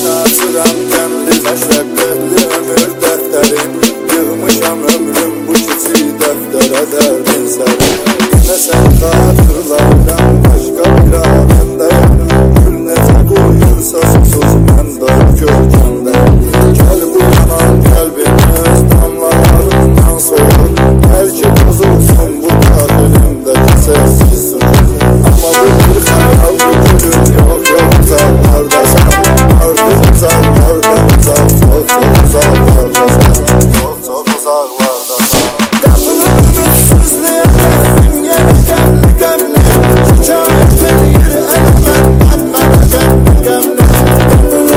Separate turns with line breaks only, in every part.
açıram qəmli məşəqqətli ömür dəftərin. Yığmışam ömrüm bu kiçik dəftərə dərdin sərin. Yenə sən xatırlardan başqa bir aləmdəyəm. Gül necə qoyursa susuz mən də görkəmdə. Gəl bu yanan qəlbimi öz damlalarından soğur. Bəlkə bozulsun bu qabilimdəki sessiz sucuk. Amma bu bir xəyal bu gülüm yox uzaqlardasan. Artıq uzaqlardan uzaq, çox uzaqlardasan. Çox uzaqlardasan. Qapını ümidsizləyəm, yenə qəmli qəmli. Şikayət edir əlbət, mənə qəmli qəmli. Qapını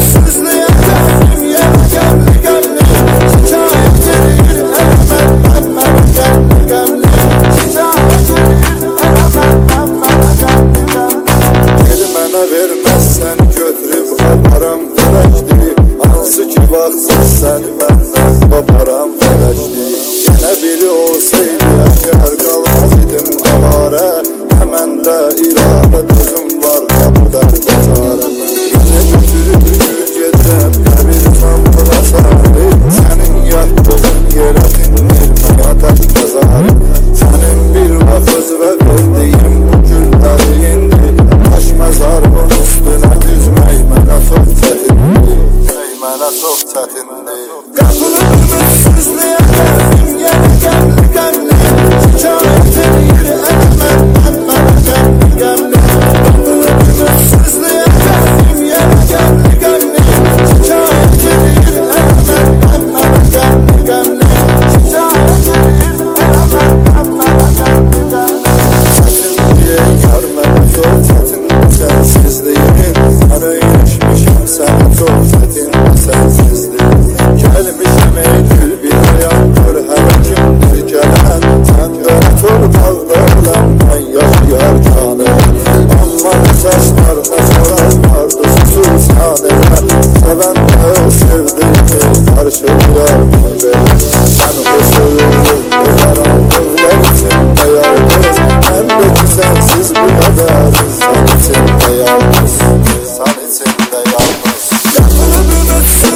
ümidsizləyəm, yenə qəmli qəmli. Şikayət edir əlbət, mənə qəmli qəmli. Şikayət edir əlbət, mənə qəmli qəmli. Gel mənə verməzsən götürüb aparam fələkdir. Hansı ki vaxtsız səni məndən qoparam fələkdir. Yenə biri olsaydı əgər qalmaz idim avarə. Həmən də iradə düzüm var qapıda bazarə. Yenə götürüb gedirəm qəbircan pılasarı. Sənin yatdığın yerə dindir mənə tək bazarı. Sənin bir vaxız və verdiyim bu gülləri indi. Taş məzarın üstünə düzmək mənə çox çətindir. Mənə çox çətindir. Qapını ümidsizləyəm, yenə qəmli qəmli. Şikayət edir əlbət, mənə qəmli qəmli. Qapını ümidsizləyəm, yenə qəmli qəmli. Şikayət edir əlbət, mənə qəmli qəmli. Şikayət edir əlbət, mənə qəmli qəmli. Çətinliyə yar mənə çox çətindir sənsizliyin. Mən öyrəşmişəm sənə çox çətin sənsizlik. Gəlmişəm ey gül bir həyat gör hər kimdir gələn. Sən qara torpaqda olan mən yaşayarkanım. Amma bu saçlarına sararlardı susuz hanələr. Sevən də sevdiğini qarşılayar meyvə. Sən o soyuldun o qaranlıqlar içində yalnız. Mən də ki sənsiz bu qədər insan içində yalnız. İnsan içində yalnız. Qapını